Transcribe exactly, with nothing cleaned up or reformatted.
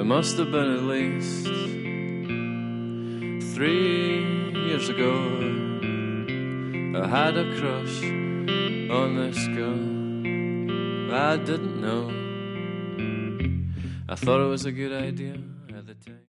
must have been at least three years ago. I had a crush on this girl. I didn't know. I thought it was a good idea at the time.